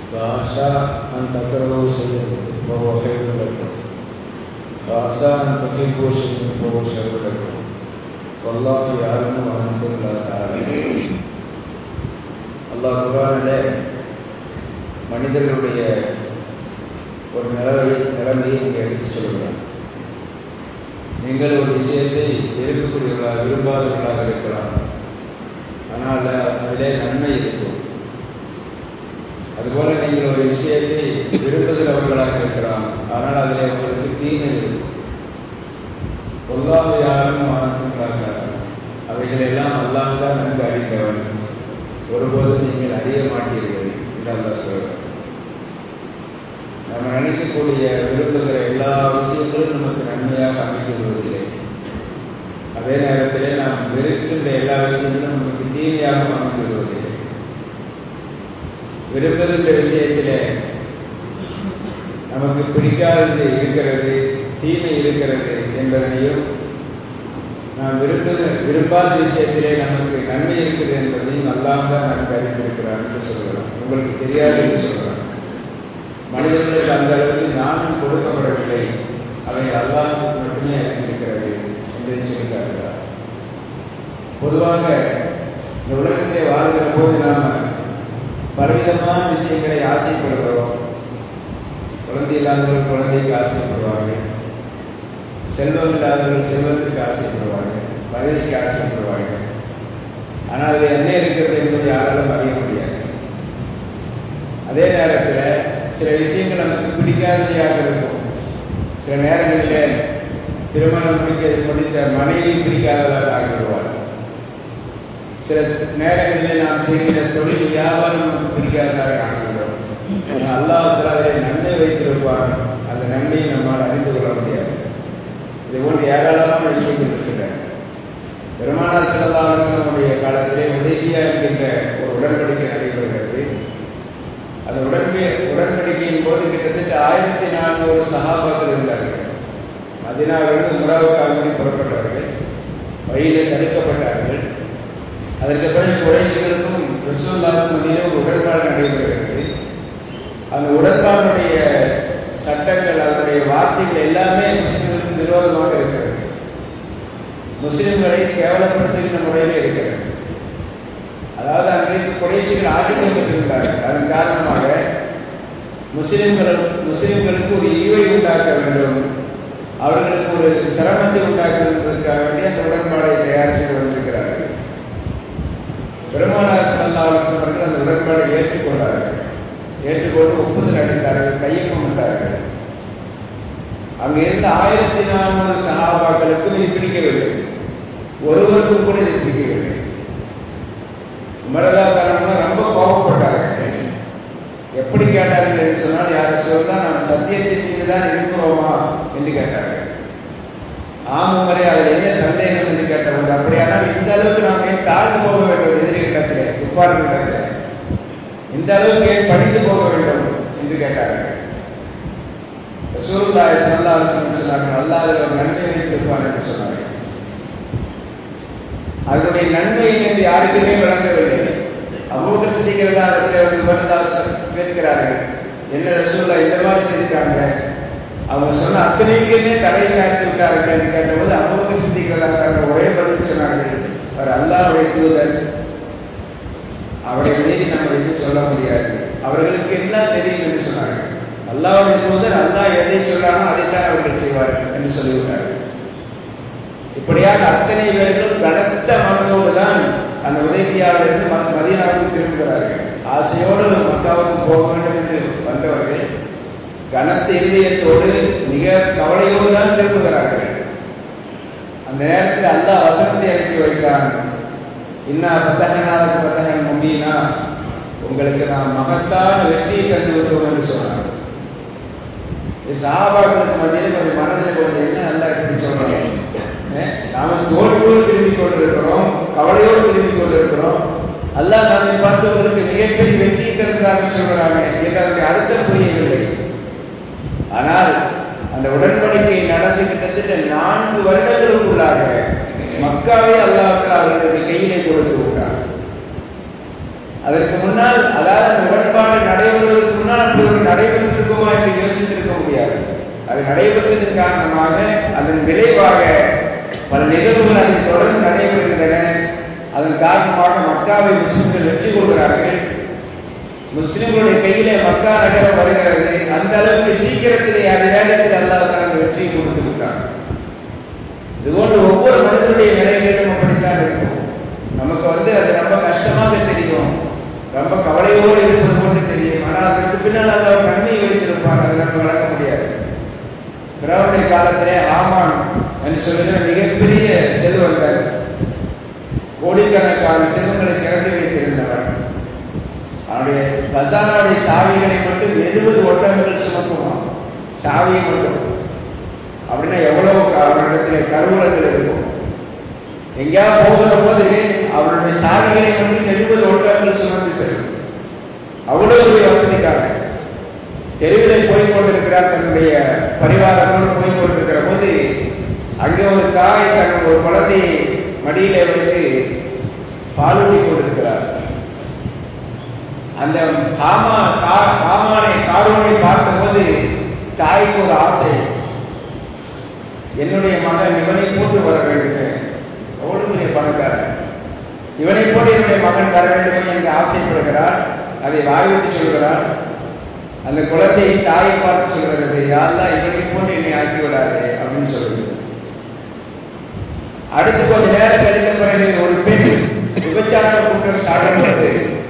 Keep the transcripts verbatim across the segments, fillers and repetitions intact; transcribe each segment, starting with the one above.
فعسى أن تكرهوا شيئا وهو خير لكم وعسى أن تحبوا شيئا وهو شر لكم والله يعلم وأنتم لا تعلمون. அல்லாஹ் குர்ஆனிலே மனிதர்களுடைய ஒரு நிலையை நிலைமையை இங்கே எடுத்து சொல்கிறார். நீங்கள் ஒரு விஷயத்தை விரும்பக்கூடியவர்களாக விரும்பாதவர்களாக இருக்கலாம், ஆனால் அதிலே நன்மை இருக்கும். அதுபோல நீங்கள் ஒரு விஷயத்தை விரும்புகிறவர்களாக இருக்கலாம், ஆனால் அதிலே உங்களுக்கு தீமை இருக்கும். அல்லாஹ் யாரும் ஆனந்தங்களாக அவைகளெல்லாம் அல்லாஹ் தான் நன்கு அறிந்தவன், ஒருபோதும் நீங்கள் அறிய மாட்டீர்கள் என்று அல்லாஹ் சொல்கிறார். நம்ம நினைக்கக்கூடிய விரும்புகிற எல்லா விஷயங்களும் நமக்கு நன்மையாக அமைந்து வருவதில்லை. அதே நேரத்திலே நாம் வெறுக்கின்ற எல்லா விஷயங்களும் நமக்கு தீமையாக அமைந்து வருவதில்லை. விரும்புகின்ற விஷயத்திலே நமக்கு பிடிக்காதது இருக்கிறது, தீமை இருக்கிறது என்பதனையும், நாம் விரும்பு விரும்பாத விஷயத்திலே நமக்கு நன்மை இருக்குது என்பதையும் அல்லாஹ் தான் நமக்கு அறிந்திருக்கிறார் என்று சொல்கிறார். உங்களுக்கு தெரியாது என்று சொல்கிறார். மனிதர்களுக்கு அந்த அளவுக்கு ஞானம் கொடுக்கப்படவில்லை, அவை அல்லாஹ்வுக்கு மட்டுமே அறிந்திருக்கிறது என்று சொல்லியிருக்கிறார். பொதுவாக இந்த உலகத்தை வாழ்கிற போது நாம் பலவிதமான விஷயங்களை ஆசைப்படுகிறோம். குழந்தை இல்லாதவர்கள் குழந்தைக்கு ஆசைப்படுவார்கள், செல்வம் இல்லாதவர்கள் செல்வத்துக்கு ஆசைப்படுவார்கள், பதவிக்கு ஆசைப்படுவார்கள். ஆனால் அது என்ன இருக்கிறது என்பதை யாராலும் அறிய முடியாது. அதே நேரத்தில் சில விஷயங்கள் நமக்கு பிடிக்காததையாக இருக்கும். சில நேரங்களில் திருமணம் முடிக்க முடித்த மனைவி பிடிக்காததாக ஆகிவிடுவார். சில நேரங்களில் நாம் செய்கிற தொழில் வியாபாரம் நமக்கு பிடிக்காததாக ஆகிவிடும். அல்லாஹ் அதிலே நன்மை வைத்திருப்பார், அந்த நன்மையை நம்மால் அறிந்து கொள்ள முடியாது. இது போன்று ஏராளமான விஷயங்கள் இருக்கின்றன. பெருமானார் ஸல்லல்லாஹு அலைஹி வஸல்லம் காலத்திலே ஹுதைபியா என்கின்ற ஒரு உடன்படிக்கை நடைபெறுகிறது. அந்த உடன்பை உடன்படிக்கையின் போது கிட்டத்தட்ட ஆயிரத்தி நானூறு சஹாபாக்கள் இருந்தார்கள். மதீனாவிலிருந்து உம்ராவுக்காக புறப்பட்டார்கள். வழியிலே தடுக்கப்பட்டார்கள். அதற்கு பிறகு குறைஷிகளுக்கும் ரசூலுல்லாஹிக்கும் இடையே ஒரு உடன்பாடு நடைபெறுகிறது. அந்த உடன்பாடுடைய சட்டங்கள், அதனுடைய வார்த்தைகள் எல்லாமே முஸ்லிம்களுக்கு விரோதமாக இருக்கிறது. முஸ்லிம்களை கேவலப்படுத்துகின்ற முறையிலே இருக்கிறது. அதாவது அன்றைக்கு குறைஷிகள் ஆதிக்கம் பெற்றிருந்தார்கள். அதன் காரணமாக முஸ்லிம்கள் முஸ்லிம்களுக்கு ஒரு ஈவை உண்டாக்க வேண்டும், அவர்களுக்கு ஒரு சிரமத்தை உண்டாக்குவதற்காக வேண்டிய அந்த உடன்பாடை தயார் செய்து வந்திருக்கிறார்கள். பெருமானார் ஸல்லல்லாஹு அலைஹி வஸல்லம் அவர்கள் அந்த உடன்பாடை ஏற்றுக்கொண்டார்கள். ஏற்றுக்கொண்டு ஒப்புதல் அளித்தார்கள், கையொப்பமிட்டார்கள். அங்கு இருந்த ஆயிரத்தி நானூறு சஹாபாக்களுக்கும் இது பிடிக்கவில்லை, ஒருவருக்கும் கூட இது பிடிக்கவில்லை. உமரல்லாஹ் ரொம்ப கோபப்பட்டார்கள். எப்படி கேட்டார்கள் என்று சொன்னால், யார் சொன்னா நாம் சத்தியத்தின் மீது தான் இருக்கிறோமா என்று கேட்டார்கள். ஆம் உமரே, அதில் என்ன சந்தேகம் என்று கேட்டவர்கள். அப்படியானால் இந்த அளவுக்கு நாம் ஏன் தாழ்ந்து போக வேண்டும், எதிரிகளிடத்திலே குப்பார்களிடத்திலே இந்த அளவுக்கு ஏன் படித்து போக வேண்டும் என்று கேட்டார்கள். ரசூலுல்லாஹி ஸல்லல்லாஹு அலைஹி வஸல்லம் சொன்னார்கள், அல்லாஹ் அதில் ஒரு நன்மை வைத்திருப்பான் என்று சொன்னார்கள். அதனுடைய நன்மை என்று யாருக்குமே விளங்கவில்லை. அபூபக்கர் சித்திக் கேட்கிறார்கள், என்ன ரசூலுல்லாஹ் இந்த மாதிரி செஞ்சுட்டாங்க, அவங்க சொன்ன அத்தனைக்குமே தடை சாய்த்து விட்டார்கள் என்று கேட்டபோது அபூபக்கர் சித்திக் ஒரே பதில் சொன்னார்கள், அவர் அல்லாஹ்வுடைய தூதர், அவரை மீறி நம்ம எதுவும் சொல்ல முடியாது, அவர்களுக்கு என்ன தெரியும் என்று சொன்னார்கள். அல்லாஹ்வுடைய தூதர் அல்லாஹ் எதை சொல்றானோ அதைத்தான் அவர்கள் செய்வார்கள் என்று சொல்லிவிட்டார்கள். இப்படியாக அத்தனை பேர்களும் கனத்த மனதோடு தான் அந்த உதைபியாவிலிருந்து மதீனாவுக்கு திரும்புகிறார்கள். ஆசையோடு மக்காவுக்கு போக வேண்டும் என்று வந்தவர்கள் கனத்த இதயத்தோடு மிக கவலையோடு தான் திரும்புகிறார்கள். அந்த நேரத்தில் அல்லாஹ் வசனத்தை அனுப்பி வைத்தான், இன்னா பத்தகனாவுக்கு பத்தகன் முபீனா, உங்களுக்கு நாம் மகத்தான வெற்றியை தந்து விட்டோம் என்று சொன்னார். சஹாபாக்களுக்கு மத்தியில் கொஞ்சம் மனதில் கொஞ்சம் என்ன நல்லா எப்படி சொல்றாங்க, நாம தோல்வியோடு திரும்பிக் கொண்டிருக்கிறோம், கவலையோடு திரும்பிக் கொண்டிருக்கிறோம், அல்லாஹ் நம்மை பார்த்தவர்களுக்கு மிகப்பெரிய வெற்றியை தருகிறாங்க சொல்றாங்க என்று அதனுடைய அர்த்தம் புரியவில்லை. ஆனால் அந்த உடன்படிக்கை நடந்து கிட்டத்தட்ட நான்கு வருடங்களுக்குள்ளாக மக்காவை அல்லாஹ் அவர்களுடைய கையிலே கொடுத்து விட்டார். அதற்கு முன்னால், அதாவது உடன்பாடு நடைபெறுவதற்கு காரணமாக அதன் விளைவாக பல நிகழ்வுகள் அதை தொடர்ந்து நடைபெறுகின்றன. அதன் காரணமாக மக்காவை முஸ்லிம்கள் வெற்றி கொள்கிறார்கள். முஸ்லிம்களுடைய கையிலே மக்கா நகரம் வருகிறது. அந்த அளவுக்கு சீக்கிரத்திலே அது வேகத்தில் அல்லாஹ் தனக்கு வெற்றி கொடுத்து விட்டார். இதுபோன்று ஒவ்வொரு மனிதனுடைய நிலைகளிலும் அப்படித்தான் இருக்கும். நமக்கு வந்து அது ரொம்ப கஷ்டமாக தெரியும், ரொம்ப கவலையோடு இருப்பது போன்று தெரியும். ஆனால் அதற்கு பின்னால் அல்லாஹ் நன்மை வைத்திருப்பார். அதை நம்ம வழங்க முடியாது. பிறவுடைய காலத்திலே ஆமான் என்று சொல்லுகிற மிகப்பெரிய செல்வந்தர், கோடிக்கணக்கான செல்வங்களை திரட்டி வைத்திருந்தவர். அவருடைய கசானாவுடைய சாவிகளை மட்டும் எழுபது ஒட்டகங்கள் சுமக்குவான். சாவியை மட்டும் அப்படின்னா எவ்வளவு அவரிடத்துல கருவூலங்கள் இருக்கும். எங்கேயாவது போகிற போது அவருடைய சாவிகளை மட்டும் எழுபது ஒட்டகங்கள் சுமந்து செல்லும். அவ்வளவு வசதிக்காக தெருவிலே போய் கொண்டிருக்கிறார். தன்னுடைய பரிவாரத்தோடு போய் கொண்டிருக்கிற போது அங்கே ஒரு தாய் தன் ஒரு குழந்தையை மடியிலே வைத்து பாலூட்டி கொண்டிருக்கிறார். அந்த காமானை காரூனை பார்க்கும்போது தாய்க்கு ஒரு ஆசை, என்னுடைய மகன் இவனை போட்டு வர வேண்டும், எவ்வளவு பெரிய பணக்காரன், இவனை போட்டு என்னுடைய மகன் வர வேண்டும் என்று ஆசைப்படுகிறார். அதை வாய்விட்டு சொல்கிறார். அந்த குழந்தையை தாயை பார்த்து சொல்கிறது, யாரெல்லாம் இவனை போட்டு என்னை ஆக்கி விடாது அப்படின்னு சொல்லுகிறது. அடுத்து கொஞ்ச நேரம் கழித்த பிறகு ஒரு பெண் விபச்சார குற்றம் சாட்டப்பட்டு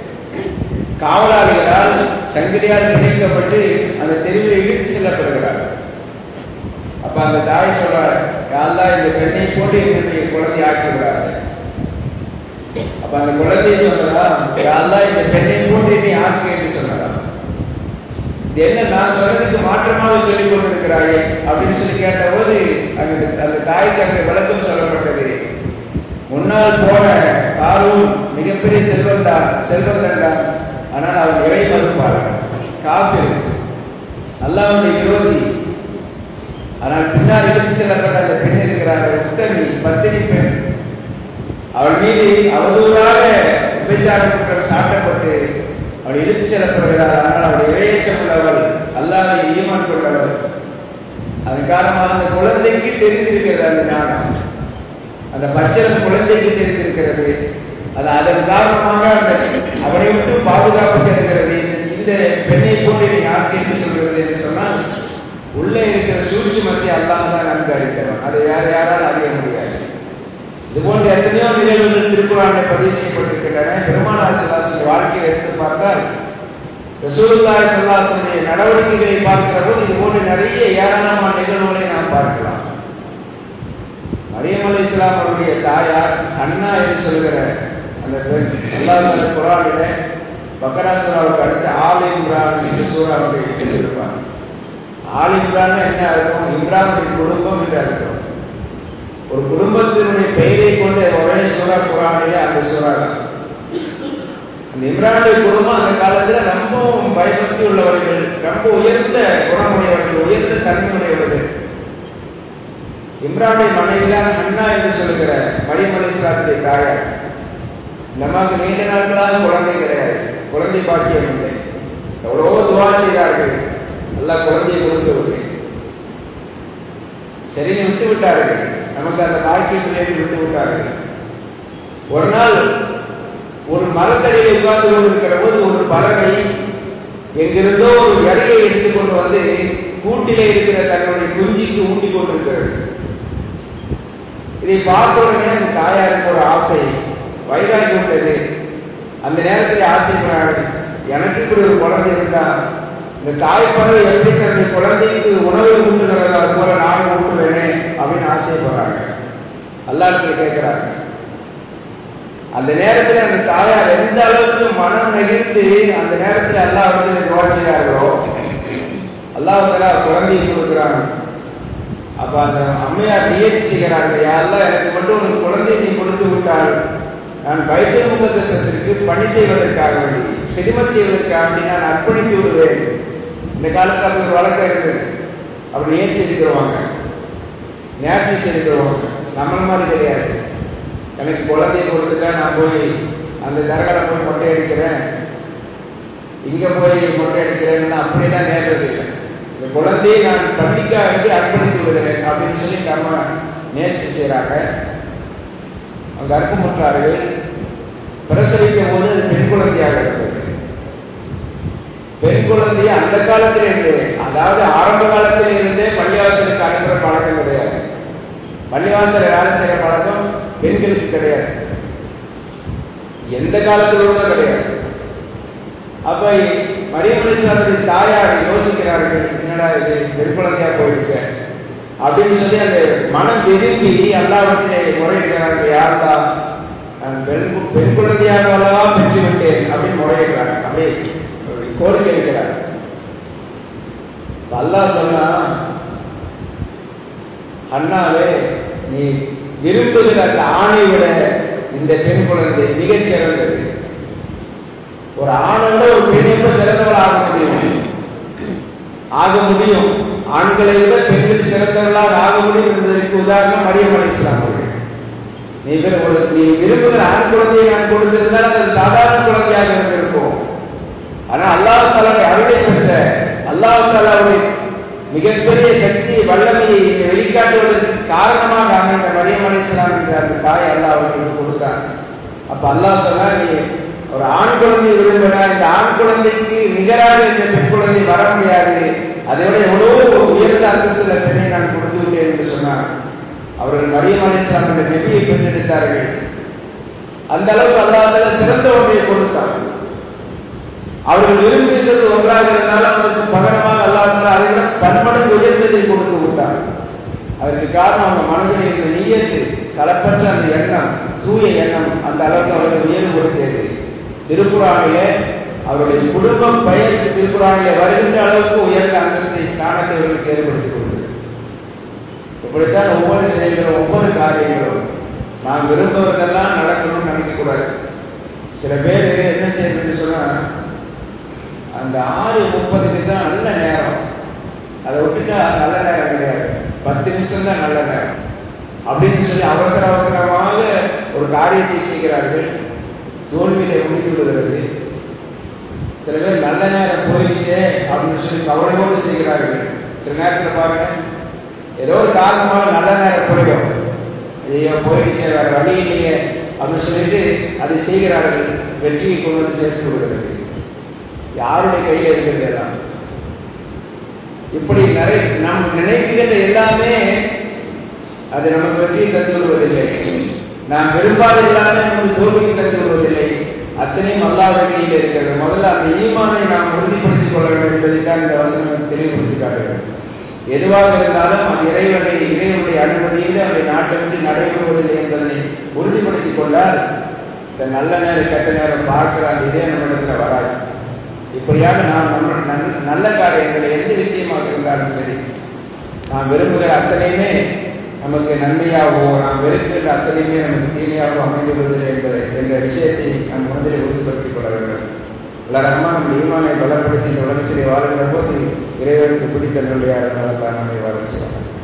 காவலாளிகளால் சங்கிலியால் பிணைக்கப்பட்டு அந்த தெருவில் இழுத்து செல்லப்படுகிறார். அப்ப அந்த தாய் சொல்றார், யாரெல்லாம் இந்த பெண்ணை போட்டு என்னுடைய குழந்தை ஆக்கி விடாது. அப்ப அந்த குழந்தையை சொன்னதா, யாரெல்லாம் இந்த பெண்ணை போட்டு என்னை ஆக்கி என்று சொன்னதா. என்ன நான் சொன்னதுக்கு மாற்றமாக சொல்லிக் கொண்டிருக்கிறாயே அப்படின்னு சொல்லி கேட்ட போது அந்த அந்த தாய்க்கு அங்கே விளக்கம் சொல்லப்பட்டது. முன்னால் போன காரூன் மிகப்பெரிய செல்வந்தான் செல்வந்தன் தான், ஆனால் அவன் இறை மறுப்பாளர், காபிர், அல்லாஹ்வுடைய விரோதி. ஆனால் பின்னால் எடுத்து செல்லப்பட்ட அந்த பெண் இருக்கிறார்கள், உத்தமி, பத்தினி பெண். அவள் மீது அவதூறாக விபச்சார குற்றம் சாட்டப்பட்டு அவள் இழுத்து செல்லப்படுகிறார். ஆனால் அவள் இறையச்சம் உள்ளவள், அல்லாஹ்வை ஈமான் கொண்டவள். அதன் காரணமாக அந்த குழந்தைக்கு தெரிந்திருக்கிறது அந்த ஞானம், அந்த பச்சளம் குழந்தைக்கு தெரிந்திருக்கிறது. அது அதன் காரணமாக அவனை விட்டு பாதுகாப்பு தருகிறது. இந்த பெண்ணை போட்டு நீ யாருக்கு என்று சொல்கிறது என்று சொன்னால் உள்ளே இருக்கிற சூட்சுமத்தை அல்லாஹ் தான் நன்கு அறிந்தவன். அதை வேற யாரால் அறிய முடியாது. இதுபோன்ற எத்தனையோ நிகழ்வுகள் திருக்குறானில் பதிவு செய்யப்பட்டிருக்கின்றன. பெருமானார் ஸல்லல்லாஹு அலைஹி வாழ்க்கையை எடுத்து பார்த்தால் ரசூலுல்லாஹி ஸல்லல்லாஹு அலைஹி வஸல்லம் நடவடிக்கைகளை பார்க்கிற போது இதுபோன்ற நிறைய ஏராளமான நிகழ்வுகளை நாம் பார்க்கலாம். மரியம் அலைஹிஸ்ஸலாம் அவருடைய தாயார் அன்னா என்று சொல்கிற அந்த பெண் அல்லாஹ் குர்ஆனிலே பக்ரா சூராவுக்கு அடுத்து ஆல் இம்ரான் என்ற சூறாவை எடுத்திருப்பார். ஆல் இம்ரான் என்ன அர்த்தம்? இம்ரானுடைய குடும்பம் என்று அர்த்தம். ஒரு குடும்பத்தினுடைய பெயரை கொண்ட ஒரே சூரா குர்ஆனிலே அந்த சூரா தான். அந்த இம்ரானுடைய குடும்பம் அந்த காலத்தில் ரொம்பவும் பயபக்தி உள்ளவர்கள், ரொம்ப உயர்ந்த குணமுடையவர்கள், உயர்ந்த தன்மையுடையவர்கள். இம்ரானுடைய மனைவிதான் அன்னா என்று சொல்லுகிற மரியம் அலைஹிஸ்ஸலாத்துடைய தாயார். நமக்கு நீண்ட நாட்களாக குழந்தை கிடையாது, குழந்தை பாக்கியம் இல்லை. எவ்வளவோ துவா செய்தார்கள், நல்லா குழந்தையை கொடுக்கவில்லை. சரின்னு விட்டு விட்டார்கள், நமக்கு அந்த பாக்கியத்திலே விட்டு விட்டார்கள். ஒரு நாள் ஒரு மரத்தடியில் உட்கார்ந்து கொண்டிருக்கிற போது ஒரு பறவை எங்கிருந்தோ ஒரு இலையை எடுத்துக்கொண்டு வந்து கூட்டிலே இருக்கிற தன்னுடைய குஞ்சிக்கு ஊட்டி கொண்டிருக்கிறது. இதை பார்த்த உடனே அந்த தாயாருக்கு ஒரு ஆசை, வயதாகி விட்டது. அந்த நேரத்தில் ஆசைப்படுறார்கள், எனக்கு இப்படி ஒரு குழந்தை இருந்தா இந்த தாய்ப்பறவை எப்படி தன்னுடைய குழந்தைக்கு உணவை ஊட்டுகிறதா போல நானும் ஊட்டுவேனே அப்படின்னு ஆசைப்படுறாங்க. அல்லாஹ்விடத்தில் கேட்கிறாங்க. அந்த நேரத்தில் அந்த தாயார் எந்த அளவுக்கு மனம் நெகிழ்ந்து அந்த நேரத்தில் அல்லாஹ்விடத்தில் துஆ செய்கிறார்களோ அல்லாஹ் தஆலா குழந்தையை கொடுக்கிறாங்க. அப்ப அந்த அம்மையார் நியதி செய்கிறார்கள், யாரெல்லாம் எனக்கு மட்டும் ஒரு குழந்தையை நீ கொடுத்து விட்டால் நான் பைத்துல் முகத்தஸத்திற்கு பணி செய்வதற்காக வேண்டி, ஹிதமத் செய்வதற்காக வேண்டி நான் அர்ப்பணித்து விடுவேன். இந்த காலத்தில் அப்படி ஒரு வழக்கம் இருக்குது. அப்படி நியதி செய்துக்கிறவாங்க, நேர்ச்சி செய்துக்கிறவாங்க. நம்மள மாதிரி கிடையாது. எனக்கு குழந்தையை கொடுத்துட்டா நான் போய் அந்த தரகரை போய் மொட்டை அடிக்கிறேன், இங்க போய் மொட்டை அடிக்கிறேன்னு அப்படியெல்லாம் நேர்றது இல்லை. இந்த குழந்தையை நான் பள்ளிக்காக வேண்டி அர்ப்பணித்து விடுகிறேன் அப்படின்னு சொல்லி இந்த அம்மா நேர்ச்சி செய்யறாங்க. அவங்க அர்ப்பமுற்றார்கள். பிரசவிக்கும் போது அது பெண் குழந்தையாக இருந்தது. பெண் குழந்தையை அந்த காலத்தில் இருந்து, அதாவது ஆரம்ப காலத்தில் இருந்தே பள்ளிவாசலுக்கு அனுப்புற பழக்கம் கிடையாது. பள்ளிவாசல் வேலை செய்யற பழக்கம் பெண்களுக்கு கிடையாது, எந்த காலத்திலும் கிடையாது. அப்ப மரியம் அலைஹிஸ்ஸலாமுடைய தாயார் யோசிக்கிறார்கள், என்னடா இது பெண் குழந்தையா போயிடுச்சு அப்படின்னு சொல்லி அந்த மனம் விரும்பி அல்லாஹ்விடத்திலே முறையிடுகிறார்கள். யாருந்தா நான் பெண் பெண் குழந்தையாக அல்லவா பெற்று விட்டேன் அப்படின்னு முறையிடுறாங்க, அப்படியே கோரிக்கை வைக்கிறார். அல்லாஹ் சொன்னா, அண்ணாவே நீ விரும்புகிற அந்த ஆணை விட இந்த பெண் குழந்தை மிகச் சிறந்தது. ஒரு ஆணோட ஒரு பெண் எப்ப சிறந்தவள் ஆக முடியும்? ஆக முடியும். ஆண்களை விட பெண்கள் சிறந்தவர்களாக ஆக முடியும் என்பதற்கு உதாரணம் மரியம் அலைஹிஸ்ஸலாம் அவர்கள். நீ நீ விரும்புகிற ஆண் குழந்தையை நான் கொடுத்திருந்தால் அது சாதாரண குழந்தையாக இருந்திருக்கும். ஆனா அல்லாஹ் தஆலாவுடைய அருளை பெற்ற அல்லாஹ் தஆலாவுடைய மிகப்பெரிய சக்தியை வல்லமையை வெளிக்காட்டுவதற்கு காரணமாக அமைந்த மரியம் அலைஹிஸ்ஸலாம் என்ற அந்த தாய் அல்லாஹ் அவர்களுக்கு கொடுத்தார். அப்ப அல்லாஹ் சொன்னா, நீ ஒரு ஆண் குழந்தை விரும்பினா இந்த ஆண் குழந்தைக்கு நிகராக இந்த பெண் குழந்தை வர முடியாது, அதோட எவ்வளவு உயர்ந்த அந்தஸ்துள்ள பெண்ணை நான் கொடுத்து விட்டேன் என்று சொன்னார். அவர்கள் மரியம் அலைஹிஸ்ஸலாம் என்ற நபியை பெற்றெடுத்தார்கள். அந்த அளவுக்கு அல்லாஹ் தஆலா சிறந்த ஒன்றை கொடுத்தார். அவர்கள் விரும்பியது ஒன்றாக இருந்தாலும் அவருக்கு பகரமாக அல்லாஹ் தஆலா அதை விட பன்மடங்கு உயர்ந்ததை கொடுத்து விட்டார். அதற்கு காரணம் அவங்க மனதில் இருந்த நியத்து, களப்பற்ற அந்த எண்ணம், தூய எண்ணம் அந்த அளவுக்கு அவர்களை உயர்வுபடுத்தியது. திருக்குர்ஆனிலே அவருடைய குடும்ப பெயர் திருக்குர்ஆனிலே வருகின்ற அளவுக்கு உயர்ந்த அந்தஸ்தை ஸ்தானத்தை அவர்களுக்கு ஏற்படுத்திக் கொண்டது. இப்படித்தான் ஒவ்வொரு செயல்களும் ஒவ்வொரு காரியங்களும் நாம் விரும்புவதெல்லாம் நடக்கணும்னு நினைக்கக்கூடாது. சில பேர் என்ன செய்யணும்னு சொன்னா, அந்த ஆறு முப்பதுக்கு தான் நல்ல நேரம், அதை விட்டுட்டா நல்ல நேரம் கிடையாது, பத்து நிமிஷம் தான் நல்ல நேரம் அப்படின்னு சொல்லி அவசர அவசரமாக ஒரு காரியத்தை செய்கிறார்கள். தோல்வியில முடித்து விடுகிறது. சில பேர் நல்ல நேரம் போயிடுச்சே அப்படின்னு சொல்லி கவலையோடு செய்கிறார்கள். சில நேரத்தில் பாருங்க, ஏதோ ஒரு காரணமாக நல்ல நேரம் போயிடும், ஐயோ போயிடுச்சே வேற வழி இல்லையே அப்படின்னு சொல்லிட்டு அதை செய்கிறார்கள். வெற்றியை கொண்டு வந்து சேர்த்து விடுகிறது. யாருடைய கையில் இருக்கிறதா? இப்படி நிறைய நாம் நினைக்கின்ற எல்லாமே அது நமக்கு வெற்றியை தந்து விடுவதில்லை. நாம் விரும்பாத எல்லாமே நமக்கு தோல்வியை தந்து விடுவதில்லை. அத்தனையும் அல்லாஹ்வுடைய கையில் இருக்கிறது. முதல்ல அந்த ஈமானை நாம் உறுதிப்படுத்திக் கொள்ள வேண்டும் என்பதைத்தான் இந்த வசனம் தெளிவுபடுத்தி காட்டுகிறது. எதுவாக இருந்தாலும் அது இறைவனை இறைவனுடைய அனுமதியில் அதை நாட்டை விட்டு நடைபெறுவதில்லை என்பதனை உறுதிப்படுத்திக் கொண்டால் இந்த நல்ல நேரம் கெட்ட நேரம் பார்க்கிற அந்த இதே நம்மிடத்தில் வராது. இப்படியாக நாம் நம்ம நல்ல காரியங்களை எந்த விஷயமாக இருந்தாலும் சரி, நாம் விரும்புகிற அத்தனையுமே நமக்கு நன்மையாகவோ நாம் வெறுக்கின்ற அத்தனையுமே நமக்கு தீமையாகவோ அமைந்துள்ளது என்பதை என்ற விஷயத்தை நம் மனதில் உறுதிப்படுத்திக் கொள்ள வேண்டும். எல்லாரமா நம்ம ஈமானை பலப்படுத்தி இந்த உலகத்திலே வாழ்கிற போது இறைவனுக்கு பிடித்த நிலையாக நம்மை வாழ செய்வாங்க.